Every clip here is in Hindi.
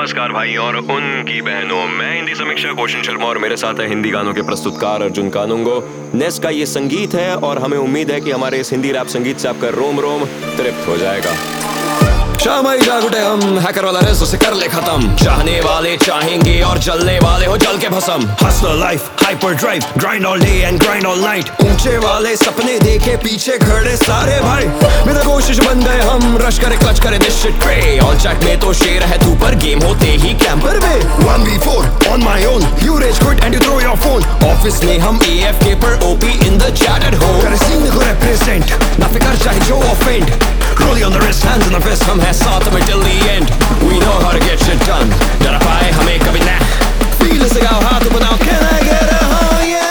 नमस्कार भाई और उनकी बहनों, मैं हिंदी समीक्षा कौशन शर्मा और मेरे साथ है हिंदी गानों के प्रस्तुतकार अर्जुन कानूंगो। नेस्ट का ये संगीत है और हमें उम्मीद है कि हमारे इस हिंदी रैप संगीत से आपका रोम रोम तृप्त हो जाएगा। शाम आई जाग उठे हम, हैकर वाला रेस उसे कर ले खत्म। चाहने वाले चाहेंगे और जलने वाले हो जल के भस्म। Hustle life, hyper drive, grind all day and grind all night. ऊंचे वाले सपने देखे पीछे खड़े सारे भाई। मेरा कोशिश बन गए हम, रश करे क्लच करे this shit cray. All chat में तो शेर है तू पर गेम होते ही कैंपर में 1v4 on my own, you rage quit and you throw your phone। Office में हम AFK पर OP in the chat at home। करे सीन को represent, ना फिकर चाहे जो offend। Rolling on the wrist, hands in the fist, हम हैं साथ में till the end। We know how to get shit done, डरा पाए हमें कभी ना। Feel से गाओ हाथ बनाओ, can I get a oh yeah।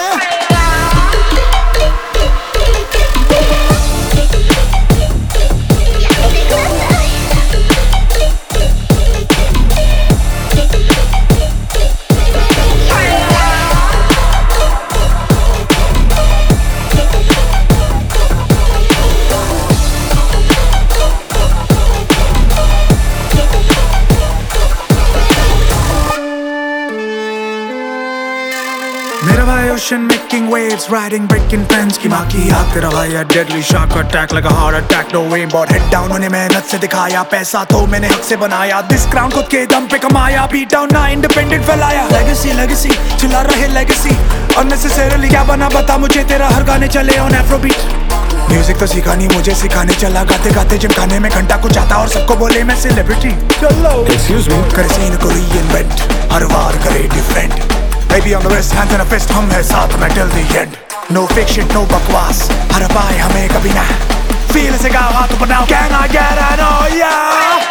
मेरा भाई ocean making waves, riding breaking fence की माँ की आग। तेरा भाई है deadly shark attack like a heart attack, no aim but head down। उन्हें मेहनत से दिखाया, पैसा तो मैंने हक से बनाया। This crown खुद के दम पे कमाया, beat down ना independent फैलाया। Legacy legacy चिल्ला रहे legacy, unnecessarily क्या बना बता मुझे, तेरा हर गाने चले on afrobeat। म्यूजिक तो सीखा नहीं मुझे, सिखाने चला गाते गाते जिम खाने में घंटा कुछ आता और सबको बोले मैं सेलिब्रिटी। चलो Excuse me, करे सीन को reinvent, हर बार करे different। Baby on the wrist, hands in a fist, हम है साथ में till the end। No fake shit, no बकवास, हर पाए हमें कभी ना। Feel से गाओ हाथ बनाओ, can I get an oh yeah।